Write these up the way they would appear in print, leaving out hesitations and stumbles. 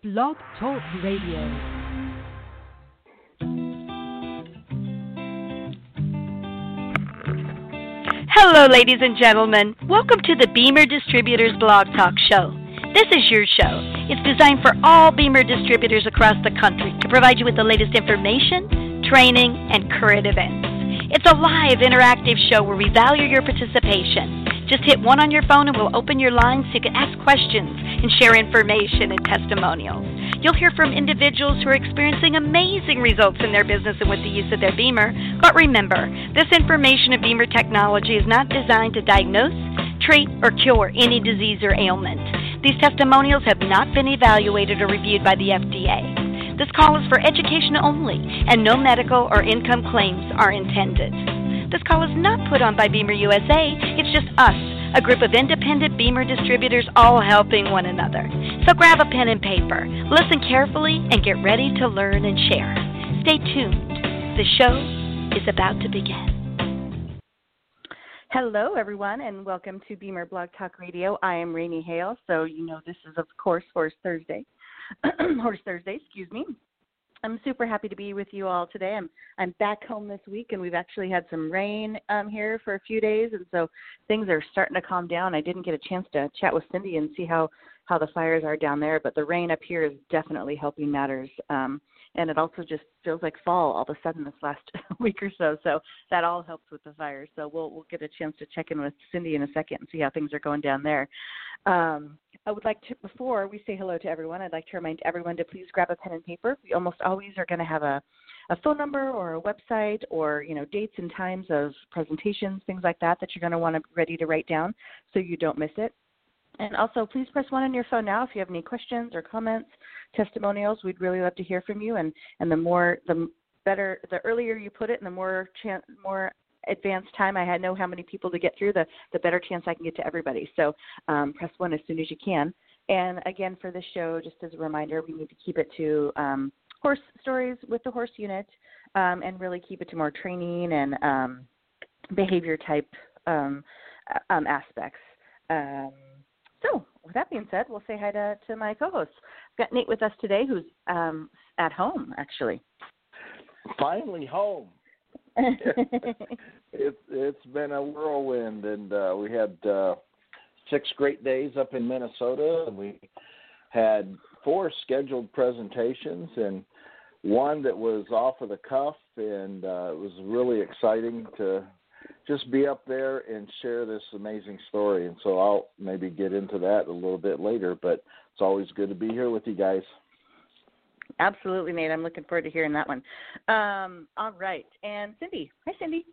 Blog Talk Radio. Hello, ladies and gentlemen. Welcome to the Beamer Distributors Blog Talk Show. This is your show. It's designed for all Beamer distributors across the country to provide you with the latest information, training, and current events. It's a live, interactive show where we value your participation. Just hit one on your phone and we'll open your lines so you can ask questions and share information and testimonials. You'll hear from individuals who are experiencing amazing results in their business and with the use of their Beamer. But remember, this information of Beamer technology is not designed to diagnose, treat, or cure any disease or ailment. These testimonials have not been evaluated or reviewed by the FDA. This call is for education only, and no medical or income claims are intended. This call is not put on by Beamer USA. It's just us, a group of independent Beamer distributors all helping one another. So grab a pen and paper, listen carefully, and get ready to learn and share. Stay tuned. The show is about to begin. Hello, everyone, and welcome to Beamer Blog Talk Radio. I am Rainey Hale, so you know this is, of course, Horse Thursday. Horse Thursday, excuse me. I'm super happy to be with you all today. I'm back home this week, and we've actually had some rain here for a few days, and so things are starting to calm down. I didn't get a chance to chat with Cindy and see how the fires are down there, but the rain up here is definitely helping matters. And it also just feels like fall all of a sudden this last week or so. So that all helps with the fires. So we'll get a chance to check in with Cindy in a second and see how things are going down there. I would like to, before we say hello to everyone, I'd like to remind everyone to please grab a pen and paper. We almost always are going to have a phone number or a website or, dates and times of presentations, things like that you're going to want to be ready to write down so you don't miss it. And also, please press 1 on your phone now if you have any questions or comments, testimonials. We'd really love to hear from you. And the better, the earlier you put it, and the more advanced time I know how many people to get through, the better chance I can get to everybody. So press 1 as soon as you can. And again, for this show, just as a reminder, we need to keep it to horse stories with the horse unit, and really keep it to more training and behavior type aspects. So with that being said, we'll say hi to my co-hosts. We've got Nate with us today, who's at home, actually. Finally home. It's been a whirlwind, and we had 6 great days up in Minnesota, and we had 4 scheduled presentations and one that was off of the cuff, and it was really exciting to just be up there and share this amazing story. And so I'll maybe get into that a little bit later, but it's always good to be here with you guys. Absolutely, Nate. I'm looking forward to hearing that one. All right. And Cindy. Hi, Cindy.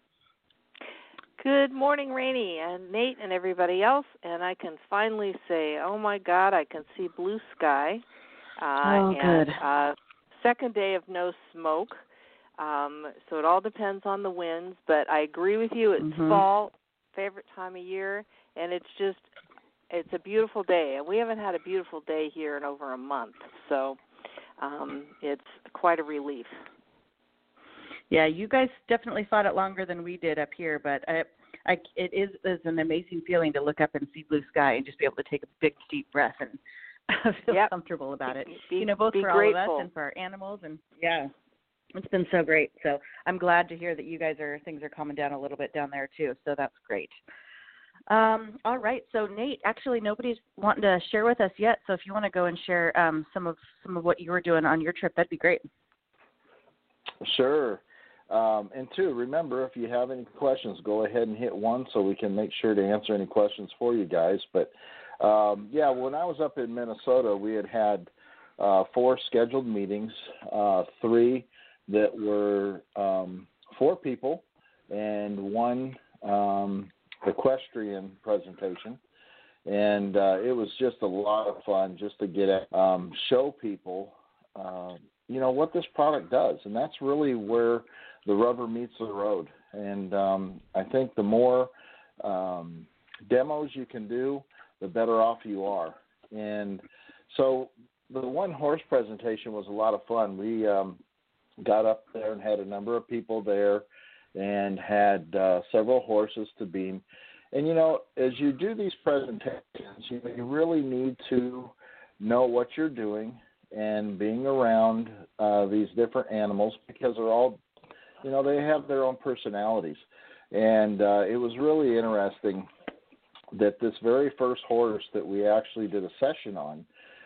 Good morning, Rainey and Nate and everybody else. And I can finally say, oh, my God, I can see blue sky. Good. Second day of no smoke. So it all depends on the winds, but I agree with you. It's fall, favorite time of year, and it's a beautiful day. And we haven't had a beautiful day here in over a month, so it's quite a relief. Yeah, you guys definitely fought it longer than we did up here, but it is an amazing feeling to look up and see blue sky and just be able to take a big, deep breath and feel comfortable about it. Both for grateful. All of us and for our animals, and yeah. It's been so great. So I'm glad to hear that things are calming down a little bit down there too. So that's great. All right. So Nate, actually nobody's wanting to share with us yet. So if you want to go and share some of what you were doing on your trip, that'd be great. Sure. And 2, remember, if you have any questions, go ahead and hit 1 so we can make sure to answer any questions for you guys. But when I was up in Minnesota, we had 4 scheduled meetings, 3 that were 4 people and 1 equestrian presentation. And it was just a lot of fun just to get show people, what this product does. And that's really where the rubber meets the road. And I think the more demos you can do, the better off you are. And so the one horse presentation was a lot of fun. We got up there and had a number of people there and had several horses to beam. And, as you do these presentations, you really need to know what you're doing and being around these different animals, because they're all, they have their own personalities. And it was really interesting that this very first horse that we actually did a session on,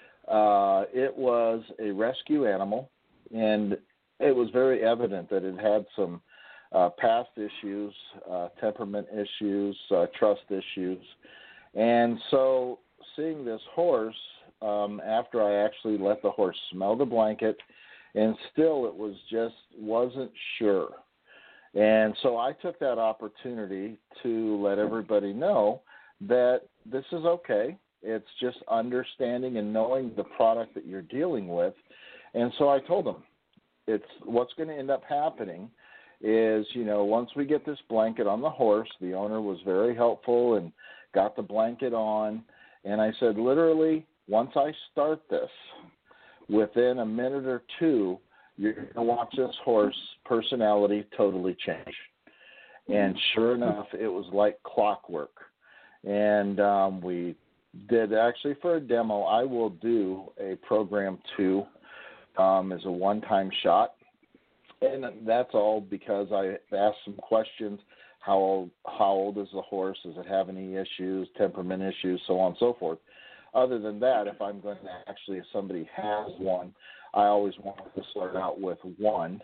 it was a rescue animal, and it was very evident that it had some past issues, temperament issues, trust issues. And so seeing this horse, after I actually let the horse smell the blanket, and still it was just wasn't sure. And so I took that opportunity to let everybody know that this is okay. It's just understanding and knowing the product that you're dealing with. And so I told them, it's what's going to end up happening is, once we get this blanket on the horse, the owner was very helpful and got the blanket on. And I said, literally, once I start this, within a minute or two, you're going to watch this horse personality totally change. And sure enough, it was like clockwork. And we did actually, for a demo, I will do a program 2 as a one-time shot. And that's all because I asked some questions. How old is the horse? Does it have any issues, temperament issues, so on and so forth. Other than that, if I'm going to actually, if somebody has one, I always want to start out with 1.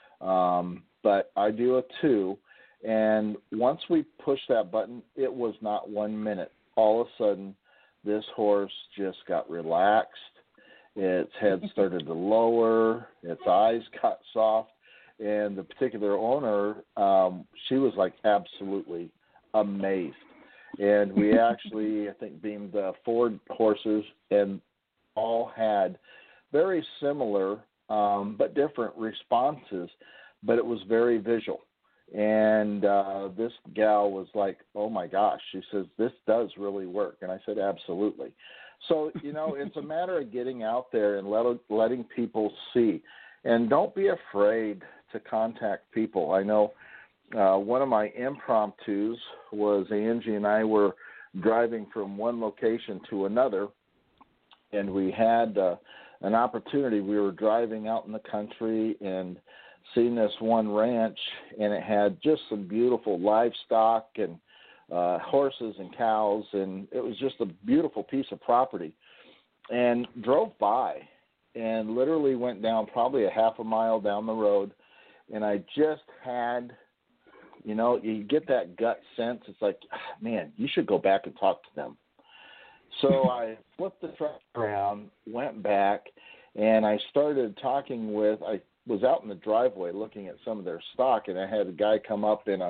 But I do a 2. And once we push that button, it was not 1 minute. All of a sudden, this horse just got relaxed. Its head started to lower. Its eyes got soft. And the particular owner, she was like absolutely amazed. And we actually, I think, beamed 4 horses, and all had very similar but different responses, but it was very visual. And this gal was like, oh, my gosh. She says, this does really work. And I said, absolutely. So, it's a matter of getting out there and letting people see. And don't be afraid to contact people. I know one of my impromptus was Angie and I were driving from one location to another, and we had an opportunity. We were driving out in the country and seeing this one ranch, and it had just some beautiful livestock and horses and cows, and it was just a beautiful piece of property. And drove by and literally went down probably a half a mile down the road, and I just had, you get that gut sense. It's like, man, you should go back and talk to them. So I flipped the truck around, went back, and I started talking with, I was out in the driveway looking at some of their stock, and I had a guy come up in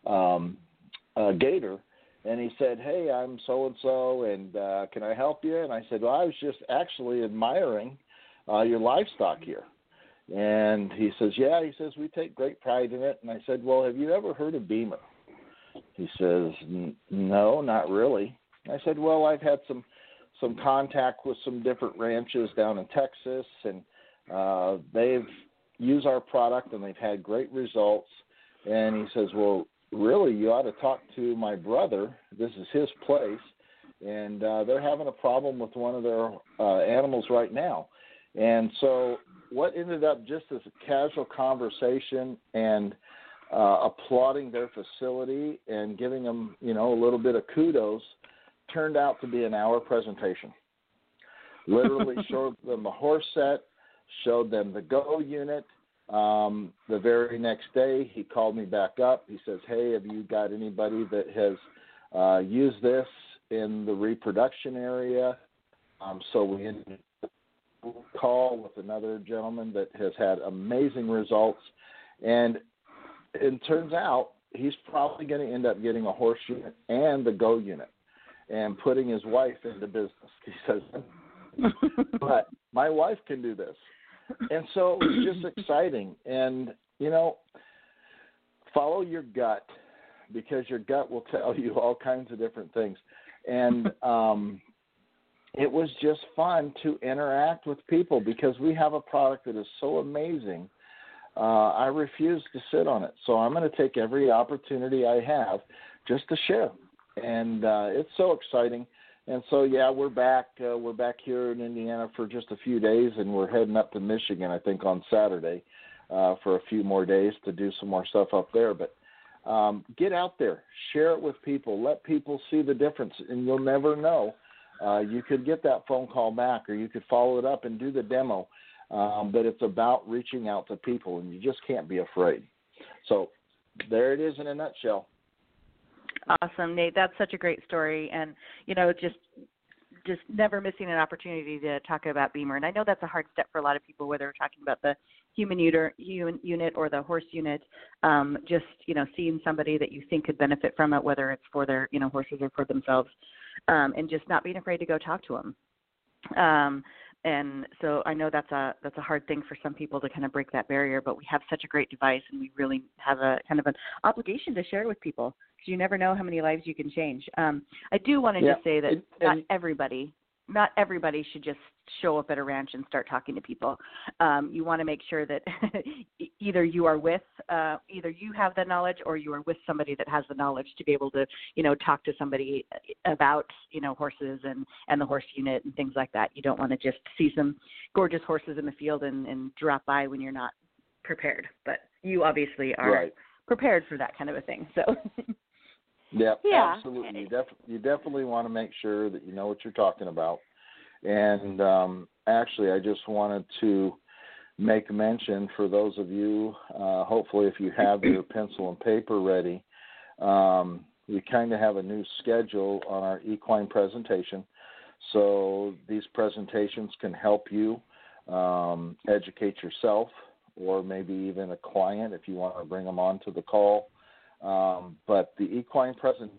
a gator, and he said, hey, I'm so-and-so, and can I help you? And I said, well, I was just actually admiring your livestock here. And he says, yeah. He says, we take great pride in it. And I said, well, have you ever heard of Beamer? He says, no, not really. I said, well, I've had some contact with some different ranches down in Texas, and they've used our product, and they've had great results. And he says, well, really, you ought to talk to my brother. This is his place, and they're having a problem with one of their animals right now. And so what ended up just as a casual conversation and applauding their facility and giving them, a little bit of kudos turned out to be an hour presentation. Literally showed them the horse set, showed them the Go unit. The very next day, he called me back up. He says, hey, have you got anybody that has used this in the reproduction area? So we ended a call with another gentleman that has had amazing results. And it turns out he's probably going to end up getting a horse unit and the Go unit and putting his wife into business. He says, but my wife can do this. And so it was just exciting. And, follow your gut, because your gut will tell you all kinds of different things. And it was just fun to interact with people because we have a product that is so amazing. I refuse to sit on it. So I'm going to take every opportunity I have just to share. And it's so exciting. And so, yeah, we're back. We're back here in Indiana for just a few days, and we're heading up to Michigan, I think, on Saturday for a few more days to do some more stuff up there. But get out there, share it with people, let people see the difference, and you'll never know. You could get that phone call back, or you could follow it up and do the demo. But it's about reaching out to people, and you just can't be afraid. So there it is in a nutshell. Awesome, Nate. That's such a great story, and just never missing an opportunity to talk about Beamer. And I know that's a hard step for a lot of people, whether we're talking about the human unit or the horse unit. Just seeing somebody that you think could benefit from it, whether it's for their horses or for themselves, and just not being afraid to go talk to them. And so I know that's a hard thing for some people to kind of break that barrier, but we have such a great device, and we really have a kind of an obligation to share with people, because you never know how many lives you can change. I do want to just say that not everybody should just show up at a ranch and start talking to people. You want to make sure that either you have the knowledge, or you are with somebody that has the knowledge to be able to, talk to somebody about, horses and the horse unit and things like that. You don't want to just see some gorgeous horses in the field and drop by when you're not prepared. But you obviously are prepared for that kind of a thing. So. Yeah, absolutely. You definitely want to make sure that you know what you're talking about. And actually, I just wanted to make mention for those of you, hopefully if you have your pencil and paper ready, we kind of have a new schedule on our equine presentation. So these presentations can help you educate yourself, or maybe even a client if you want to bring them on to the call. But the equine present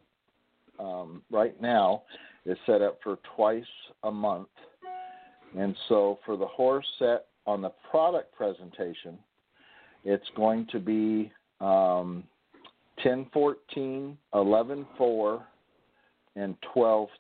right now is set up for twice a month. And so for the horse set on the product presentation, it's going to be 10-14, 11-4, and 12-2.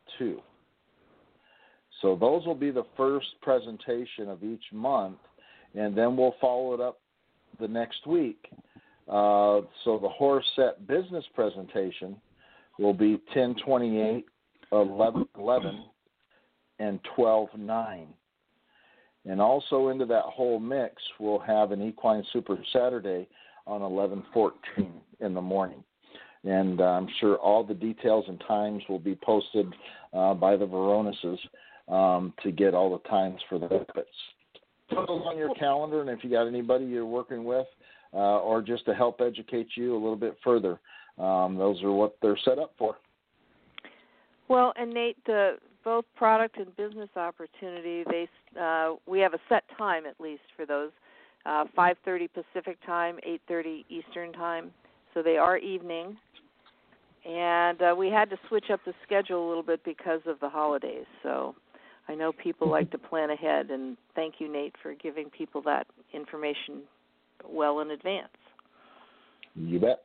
So those will be the first presentation of each month, and then we'll follow it up the next week. So the horse set business presentation will be 10-28, 11-11, and 12-9. And also into that whole mix, we'll have an Equine Super Saturday on 11-14 in the morning. And I'm sure all the details and times will be posted by the Veroneses to get all the times for the benefits. Put those on your calendar, and if you got anybody you're working with, or just to help educate you a little bit further, those are what they're set up for. Well, and Nate, both product and business opportunity, we have a set time at least for those, 5:30 Pacific time, 8:30 Eastern time. So they are evening. And we had to switch up the schedule a little bit because of the holidays. So I know people like to plan ahead, and thank you, Nate, for giving people that information well in advance. You bet.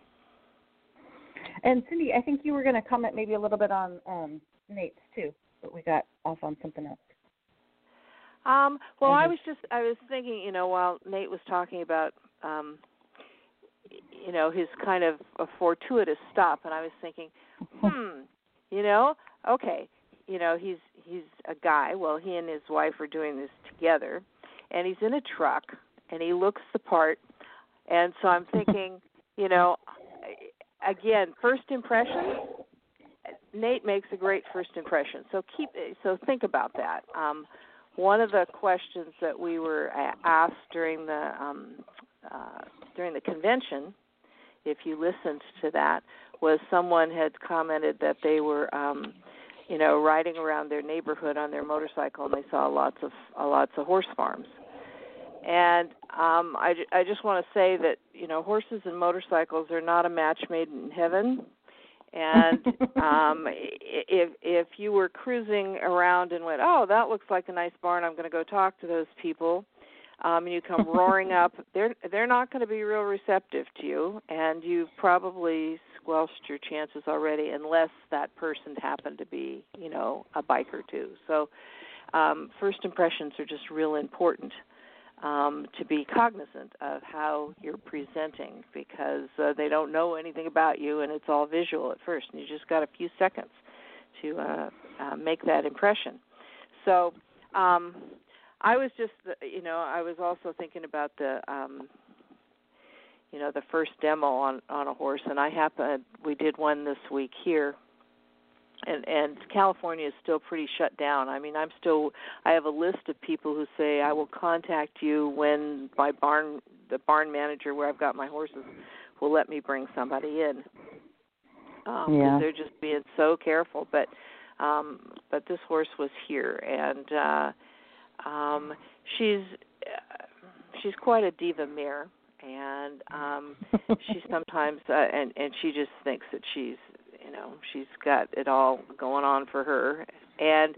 And Cindy, I think you were going to comment maybe a little bit on Nate's too, but we got off on something else. Well, I was thinking, while Nate was talking about, his kind of a fortuitous stop, and I was thinking, okay, he's a guy. Well, he and his wife are doing this together, and he's in a truck, and he looks the part, and so I'm thinking, again, first impression. Nate makes a great first impression, so think about that. One of the questions that we were asked during the convention, if you listened to that, was someone had commented that they were, riding around their neighborhood on their motorcycle, and they saw lots of horse farms. And I just want to say that horses and motorcycles are not a match made in heaven. And if you were cruising around and went, oh, that looks like a nice barn, I'm going to go talk to those people, and you come roaring up, they're not going to be real receptive to you, and you've probably squelched your chances already, unless that person happened to be, a biker too. So first impressions are just real important. To be cognizant of how you're presenting, because they don't know anything about you, and it's all visual at first, and you just got a few seconds to make that impression. So I was just, I was also thinking about the the first demo on a horse, and we did one this week here, and California is still pretty shut down. I mean, I have a list of people who say I will contact you when the barn manager where I've got my horses will let me bring somebody in. Because they're just being so careful. But this horse was here, and she's quite a diva mare, and she sometimes and she just thinks that she's got it all going on for her, and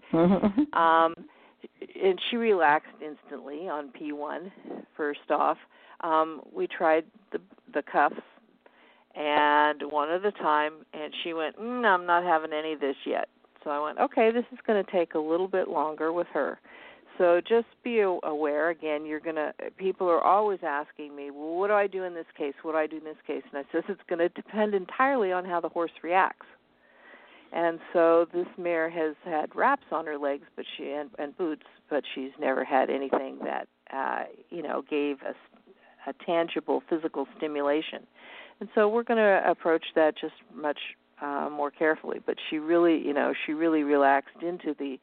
and she relaxed instantly on P1. First off, we tried the cuffs. And one at a time, and she went, I'm not having any of this yet. So I went, okay, this is going to take a little bit longer with her. So just be aware. Again, people are always asking me, well, what do I do in this case? What do I do in this case? And I says it's going to depend entirely on how the horse reacts. And so this mare has had wraps on her legs, but and boots, but she's never had anything that gave a tangible physical stimulation. And so we're going to approach that just much more carefully. But she really relaxed into the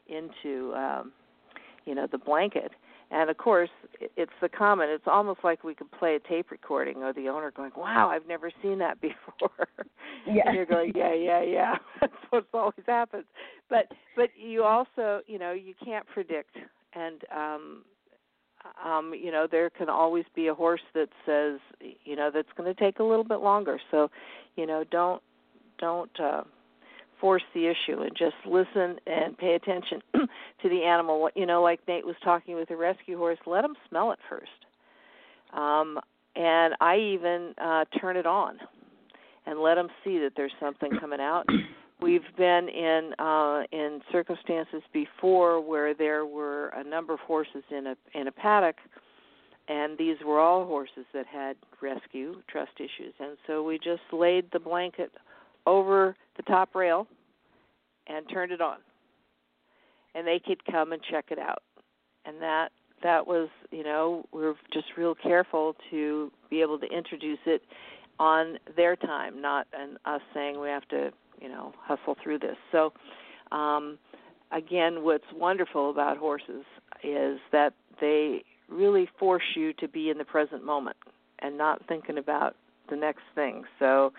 blanket. And of course, it's the comment. It's almost like we could play a tape recording of the owner going, "Wow, I've never seen that before." Yeah. And you're going, "Yeah." That's what's always happens. But you also, you can't predict, and there can always be a horse that says, that's going to take a little bit longer. So, don't force the issue, and just listen and pay attention to the animal. Like Nate was talking with the rescue horse, let them smell it first. And I even turn it on and let them see that there's something coming out. We've been in circumstances before where there were a number of horses in a paddock, and these were all horses that had rescue trust issues. And so we just laid the blanket over the top rail and turned it on, and they could come and check it out. And that was, we're just real careful to be able to introduce it on their time, not us saying we have to hustle through this. So, again, what's wonderful about horses is that they really force you to be in the present moment and not thinking about the next thing. So,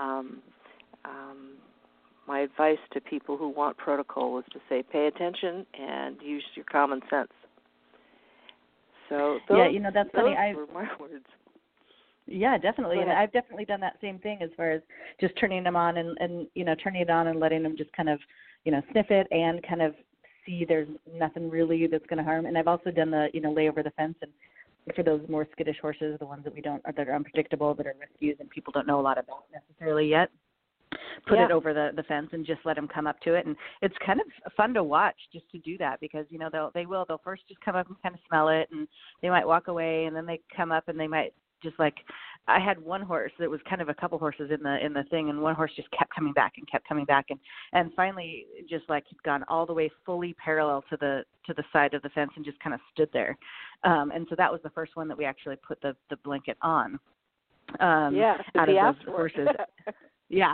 my advice to people who want protocol is to say, pay attention and use your common sense. So, that's funny. Those were my words. Yeah, definitely. And I've definitely done that same thing as far as just turning them on and turning it on and letting them just kind of, sniff it and kind of see there's nothing really that's going to harm. And I've also done the, lay over the fence. And for those more skittish horses, the ones that are unpredictable, that are rescues and people don't know a lot about necessarily yet, put it over the fence and just let them come up to it. And it's kind of fun to watch just to do that because, they'll first just come up and kind of smell it, and they might walk away, and then they come up and they might just I had one horse that was kind of a couple horses in the thing, and one horse just kept coming back and finally just had gone all the way fully parallel to the side of the fence and just kind of stood there. And so that was the first one that we actually put the blanket on. Out of those horses. Yeah.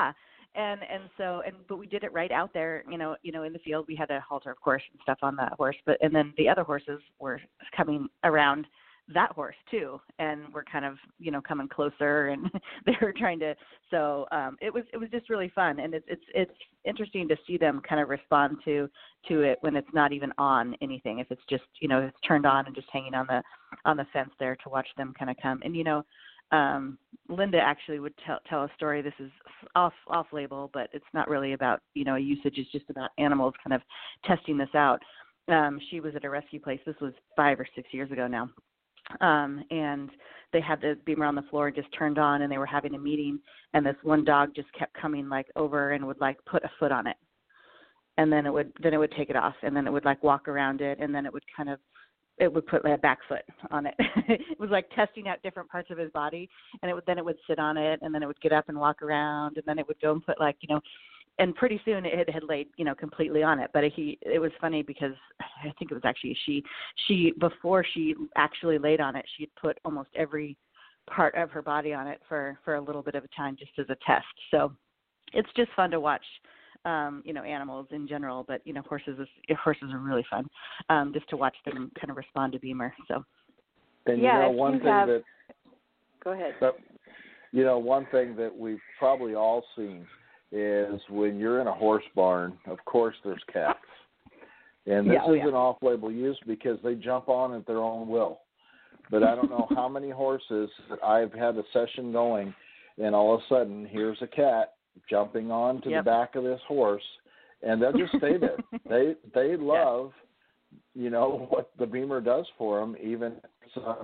But we did it right out there, in the field. We had a halter, of course, and stuff on that horse, and then the other horses were coming around that horse too, and we're kind of, coming closer, and they were trying to, so it was just really fun. And it's interesting to see them kind of respond to it when it's not even on anything. If it's just, it's turned on and just hanging on the fence there, to watch them kind of come. And, Linda actually would tell a story. This is off label, but it's not really about, usage. It's just about animals kind of testing this out. She was at a rescue place. This was 5 or 6 years ago now. And they had the beamer on the floor just turned on, and they were having a meeting, and this one dog just kept coming over and would put a foot on it, and then it would take it off, and then it would walk around it, and then it would put a back foot on it. It was testing out different parts of his body, and then it would sit on it, and then it would get up and walk around, and then it would go and put and pretty soon it had laid, completely on it. But it was funny because I think it was actually she before she actually laid on it, she had put almost every part of her body on it for a little bit of a time just as a test. So it's just fun to watch, animals in general, but horses are really fun, just to watch them kind of respond to Beamer. So. And one thing that. Go ahead. One thing that we've probably all seen is when you're in a horse barn, of course there's cats. And this is an off-label use because they jump on at their own will. But I don't know how many horses that I've had a session going, and all of a sudden here's a cat jumping on to the back of this horse, and they'll just stay there. They love, what the Beamer does for them, even if it's a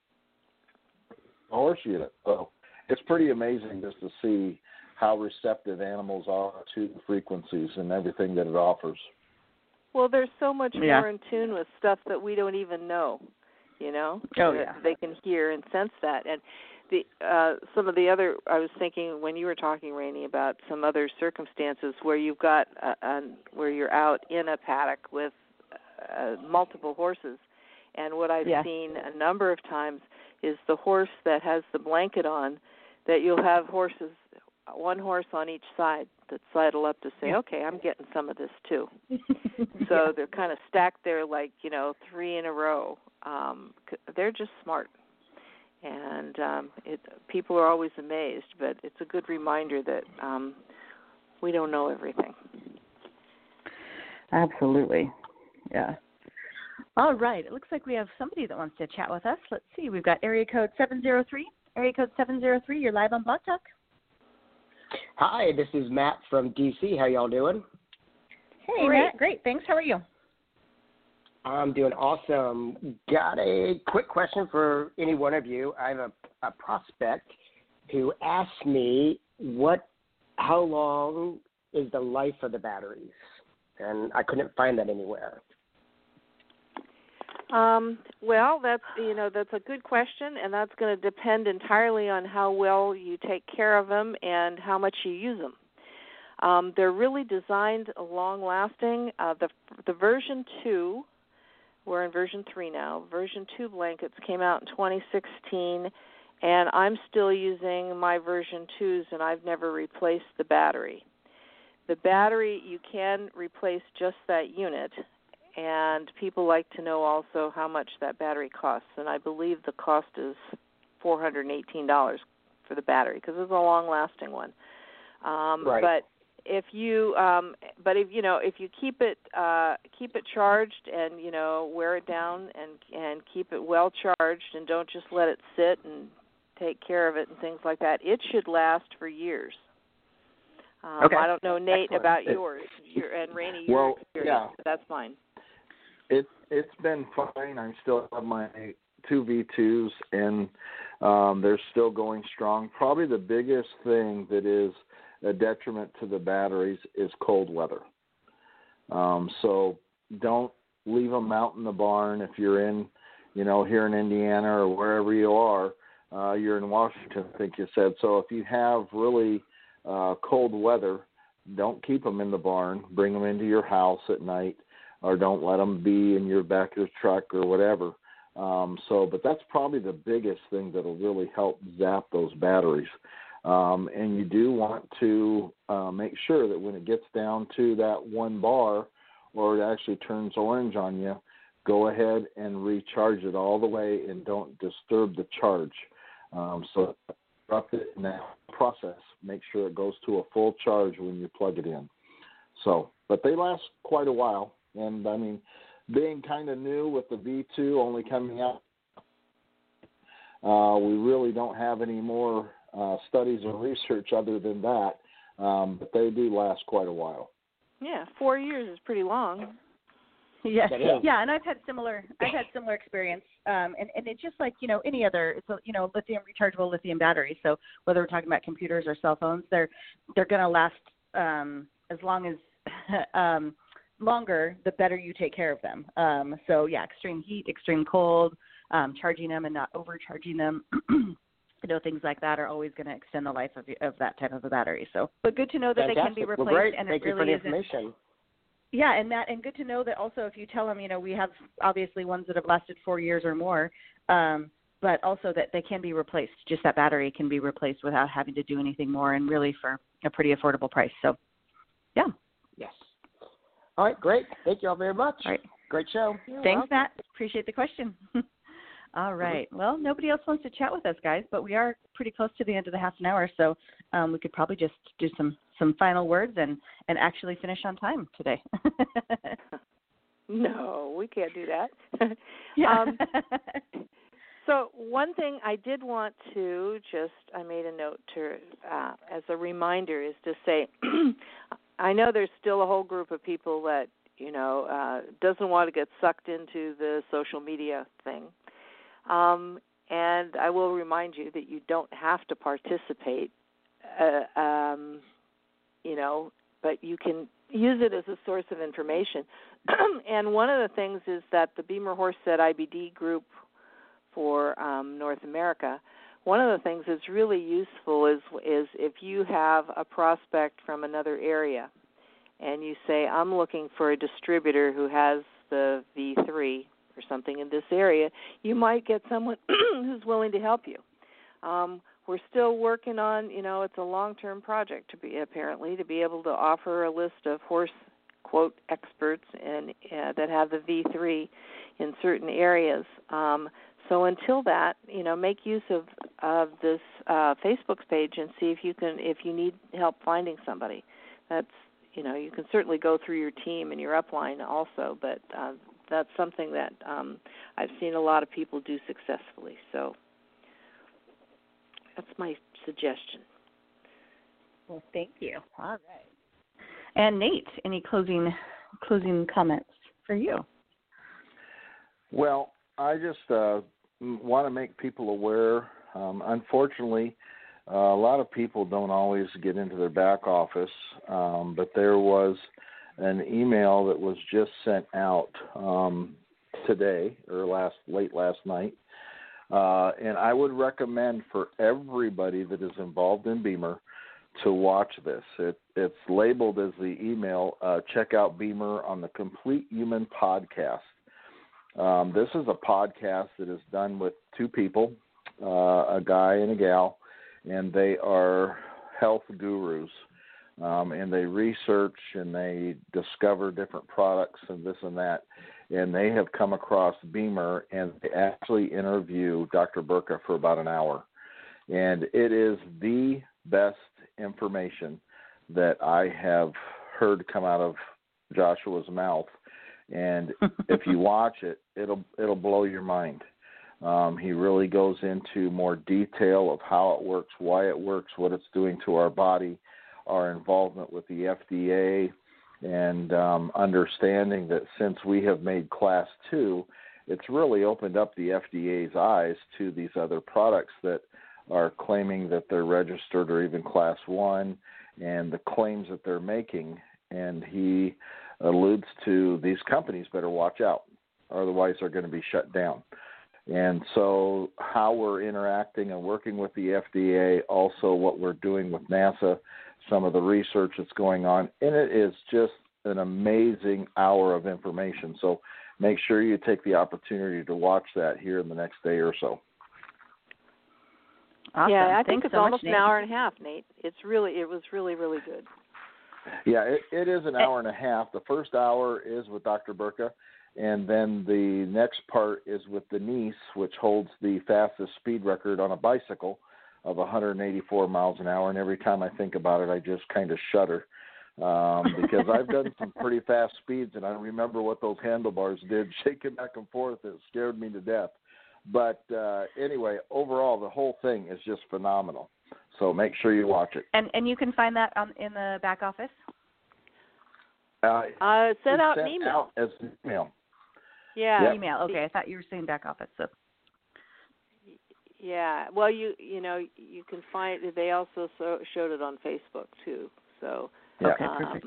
horse unit. So it's pretty amazing just to see how receptive animals are to the frequencies and everything that it offers. Well, there's so much more in tune with stuff that we don't even know, They can hear and sense that. And some of the other, I was thinking when you were talking, Rainey, about some other circumstances where you've got, where you're out in a paddock with multiple horses. And what I've seen a number of times is the horse that has the blanket on, that you'll have one horse on each side that sidle up to say, okay, I'm getting some of this too. So they're kind of stacked there like, 3 in a row. They're just smart. And people are always amazed, but it's a good reminder that we don't know everything. Absolutely. Yeah. All right. It looks like we have somebody that wants to chat with us. Let's see. We've got area code 703. Area code 703. You're live on Blog Talk. Hi, this is Matt from D.C. How y'all doing? Hey, Matt. Great. Thanks. How are you? I'm doing awesome. Got a quick question for any one of you. I have a prospect who asked me how long is the life of the batteries, and I couldn't find that anywhere. Well, that's a good question, and that's going to depend entirely on how well you take care of them and how much you use them. They're really designed long-lasting. The version 2, we're in version 3 now. Version 2 blankets came out in 2016, and I'm still using my version 2s, and I've never replaced the battery. The battery, you can replace just that unit. And people like to know also how much that battery costs. And I believe the cost is $418 for the battery because it's a long-lasting one. Right. But if you keep it charged and wear it down and keep it well charged and don't just let it sit and take care of it and things like that, it should last for years. Okay. I don't know, Nate, about yours. And Rainey, your experience. But that's fine. It's been fine. I still have my 2 V2s, and they're still going strong. Probably the biggest thing that is a detriment to the batteries is cold weather. So don't leave them out in the barn if you're in, here in Indiana or wherever you are. You're in Washington, I think you said. So if you have really cold weather, don't keep them in the barn. Bring them into your house at night. Or don't let them be in your back of your truck or whatever. But that's probably the biggest thing that will really help zap those batteries. And you do want to make sure that when it gets down to that 1 bar or it actually turns orange on you, go ahead and recharge it all the way and don't disturb the charge. So interrupt it in that process. Make sure it goes to a full charge when you plug it in. But they last quite a while. And, I mean, being kind of new with the V2 only coming out, we really don't have any more studies or research other than that, but they do last quite a while. Yeah, 4 years is pretty long. Yeah, and I've had similar experience, and it's just like any other, it's rechargeable lithium batteries. So whether we're talking about computers or cell phones, they're going to last as long as longer, the better you take care of them. Extreme heat, extreme cold, charging them and not overcharging them. things like that are always going to extend the life of that type of a battery. So, but good to know that Fantastic. they can be replaced. Well, great. And Thank it you really for the information. Yeah, and good to know that also if you tell them, we have obviously ones that have lasted 4 years or more, but also that they can be replaced. Just that battery can be replaced without having to do anything more, and really for a pretty affordable price. So, yeah. Yes. All right, great. Thank you all very much. All right. Great show. Thanks, Matt. Appreciate the question. All right. Well, nobody else wants to chat with us, guys, but we are pretty close to the end of the half an hour, so we could probably just do some final words and actually finish on time today. No, we can't do that. Yeah. So one thing I did want to I made a note to, as a reminder, is to say, I know there's still a whole group of people that, doesn't want to get sucked into the social media thing. And I will remind you that you don't have to participate, but you can use it as a source of information. And one of the things is that the Beamer Horseset IBD group for North America, one of the things that's really useful is if you have a prospect from another area and you say, I'm looking for a distributor who has the V3 or something in this area, you might get someone who's willing to help you. We're still working on, it's a long-term project to be able to offer a list of horse, quote, experts and that have the V3 in certain areas. So until that, make use of this Facebook page and see if you need help finding somebody. That's, you can certainly go through your team and your upline also, but that's something that I've seen a lot of people do successfully. So that's my suggestion. Well, thank you. All right. And Nate, any closing comments for you? Well, I just want to make people aware. Unfortunately, a lot of people don't always get into their back office, but there was an email that was just sent out today or late last night, and I would recommend for everybody that is involved in Beamer to watch this. It's labeled as the email, check out Beamer on the Complete Human Podcast. This is a podcast that is done with two people, a guy and a gal, and they are health gurus. And they research and they discover different products and this and that. And they have come across Beamer, and they actually interview Dr. Burka for about an hour. And it is the best information that I have heard come out of Joshua's mouth. And if you watch it, it'll blow your mind. He really goes into more detail of how it works, why it works, what it's doing to our body, our involvement with the FDA, and understanding that since we have made Class 2, it's really opened up the FDA's eyes to these other products that are claiming that they're registered or even Class 1, and the claims that they're making. And he alludes to these companies better watch out, otherwise they're going to be shut down. And so how we're interacting and working with the FDA, also what we're doing with NASA, some of the research that's going on, and it is just an amazing hour of information. So make sure you take the opportunity to watch that here in the next day or so. Awesome. Yeah, I think Thanks it's so almost much, an hour and a half, Nate. It was really, really good. Yeah, it is an hour and a half. The first hour is with Dr. Burka, and then the next part is with Denise, which holds the fastest speed record on a bicycle of 184 miles an hour. And every time I think about it, I just kind of shudder because I've done some pretty fast speeds, and I remember what those handlebars did, shaking back and forth. It scared me to death. But anyway, overall, the whole thing is just phenomenal. So make sure you watch it. And you can find that in the back office? Send out an email. Out as an email. Yeah. Yep. Email. Okay, I thought you were saying back office. So. Yeah. Well, you can find. They also showed it on Facebook too. So. Okay, perfect.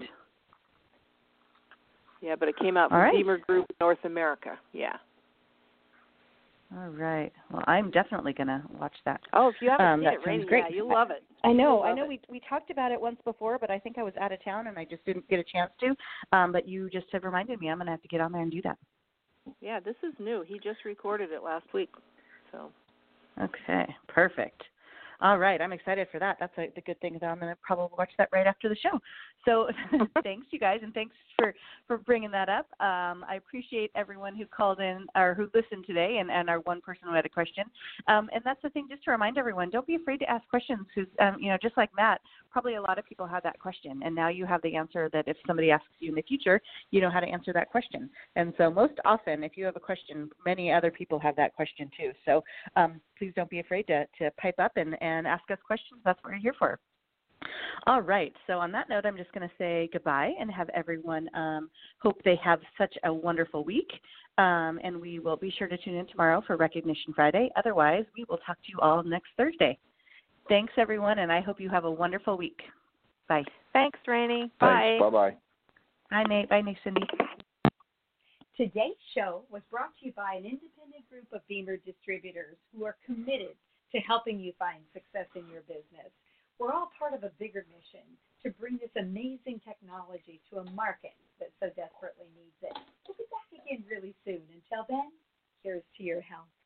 Yeah, but it came out from Beamer Group North America. Yeah. All right. Well, I'm definitely going to watch that. Oh, if you haven't seen it, Rainy, great. Yeah, you'll love it. I know. We talked about it once before, but I think I was out of town and I just didn't get a chance to. But you just have reminded me I'm going to have to get on there and do that. Yeah, this is new. He just recorded it last week. So. Okay, perfect. All right, I'm excited for that. That's the good thing. I'm going to probably watch that right after the show. So thanks, you guys, and thanks for bringing that up. I appreciate everyone who called in or who listened today and our one person who had a question. And that's the thing, just to remind everyone, don't be afraid to ask questions. Who's, just like Matt, probably a lot of people have that question, and now you have the answer that if somebody asks you in the future, you know how to answer that question. And so most often, if you have a question, many other people have that question too. So please don't be afraid to pipe up and ask us questions. That's what we're here for. All right. So on that note, I'm just going to say goodbye and have everyone hope they have such a wonderful week. And we will be sure to tune in tomorrow for Recognition Friday. Otherwise, we will talk to you all next Thursday. Thanks, everyone, and I hope you have a wonderful week. Bye. Thanks, Rainey. Bye. Thanks. Bye-bye. Bye, Nate. Bye, Cindy. Today's show was brought to you by an independent group of Beamer distributors who are committed to helping you find success in your business. We're all part of a bigger mission to bring this amazing technology to a market that so desperately needs it. We'll be back again really soon. Until then, here's to your health.